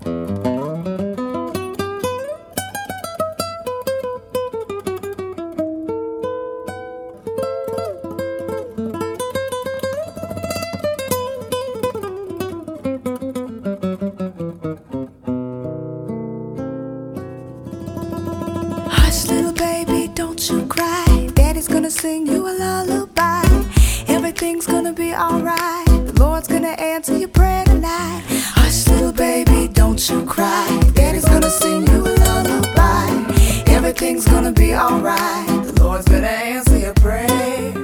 Hush, little baby, don't you cry. Daddy's gonna sing you a lullaby. Everything's gonna be alright. The Lord's gonna answer your prayer tonight. Hush, little baby, don't you cry. Daddy's gonna sing you a lullaby. Everything's gonna be alright. The Lord's gonna answer your prayer.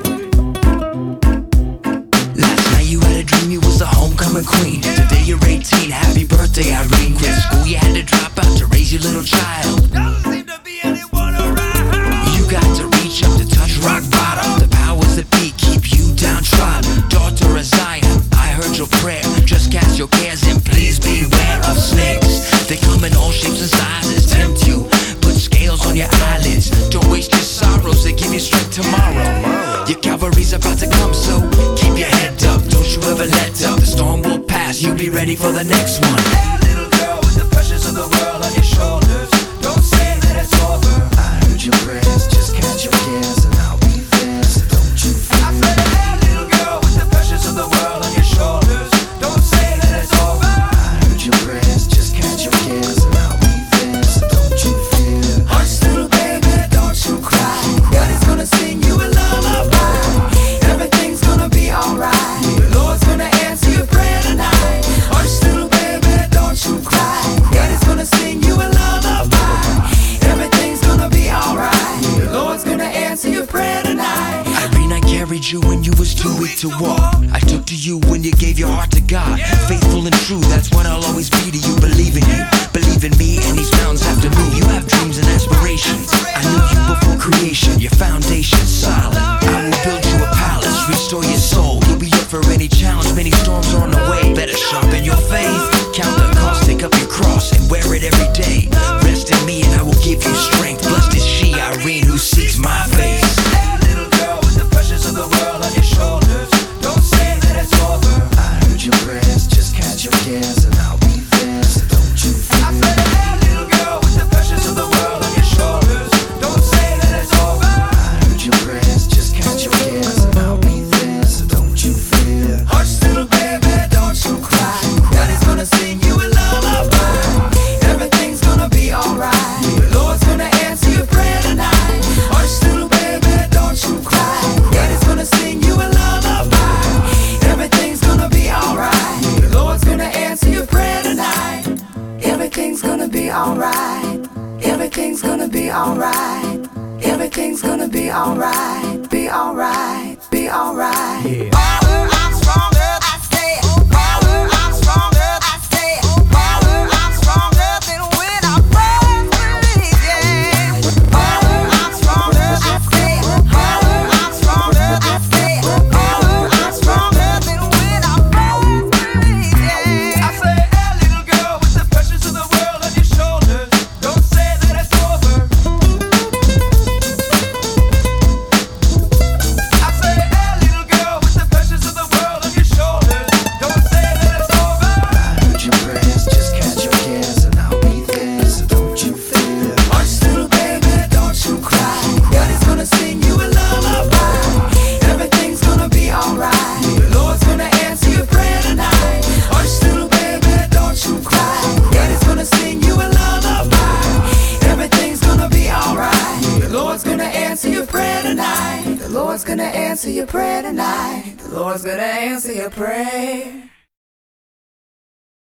Last night you had a dream you was the homecoming queen. Today you're 18, happy birthday Irene. Quit school, you had to drop out to raise your little child. Doesn't seem to be anyone around. You got to reach up to touch rock bottom. The powers that be keep you downtrodden. Daughter of Zion, I heard your prayer. Just cast your cares and please beware of snakes. They come in all shapes and sizes, tempt you, put scales on your eyelids. Don't waste your sorrows, they give you strength tomorrow. Your cavalry's about to come, so keep your head up. Don't you ever let up. The storm will pass, you'll be ready for the next one. Hey, little girl with the pressures of the world on your shoulders, don't say that it's over. I heard your prayers, just catch your cares and I'll be there, so don't you fear. I said, hey, little girl with the pressures of the world on your shoulders, don't say that it's over. I heard your prayers, just catch your cares and I'll be there, so don't you fear. Hush, little baby, don't you cry. Daddy's gonna sing you a lullaby. Everything's gonna be alright. The Lord's gonna answer your prayer tonight. Hush, little baby, don't you cry. Daddy's gonna sing you a lullaby. Everything's gonna be alright. The Lord's gonna answer your prayer tonight. Irene, I carried you when you was too weak to walk. I took to you when you gave your heart to God. Faithful and true, that's what I'll always be to you. Believe in you, believe in me, and these mountains have to move. You have dreams and aspirations. I knew you before creation, your foundation's solid. I will build you a palace, restore your soul. You'll be up for any challenge, many storms are on the way. Better sharpen your faith, count the cost, take up your cross and wear it every day. Rest in me and I will give you strength. Blessed is she, Irene, who seeks my face. Hey, little girl with the pressures of the world on your shoulders, don't say that it's over. I heard your prayers, just catch your cares and I'll be there, so don't you fear. I said, hey, little girl with the pressures of the world on your shoulders, don't say that it's over. I heard your prayers, just catch your cares and I'll be there, so don't you fear. Hush, little baby, don't you cry. Daddy's gonna sing you a lullaby. Everything's gonna be alright. The Lord's gonna answer your prayer tonight. Hush, little baby, don't you cry. Daddy's gonna sing you a lullaby. Everything's gonna be alright. The Lord's gonna answer your prayer tonight. Everything's gonna be alright. Everything's gonna be alright. Everything's gonna be alright. Be alright. Be alright. Yeah. Power, I'm stronger. I say, power, I'm stronger. I say, power, I'm stronger than when I first believed. Yeah. Power, I'm stronger. I say, power, I'm stronger. I say, power, I'm stronger than when I first believed. Yeah. I say, hey, little girl with the pressures of the world on your shoulders, don't say that it's over. I say, hey, little girl with the pressures of the world on your shoulders, don't say that it's over. I heard your prayers, just catch your cares and I'll be there, so don't you fear. Hush, little baby, don't you cry. Daddy's gonna sing you a lullaby. Everything's gonna be alright. The Lord's gonna answer your prayer tonight. Hush, little baby, don't you cry. Daddy's gonna sing you a lullaby. Everything's gonna be alright. The Lord's gonna answer your prayer tonight. The Lord's gonna answer your prayer tonight. The Lord's gonna answer your prayer.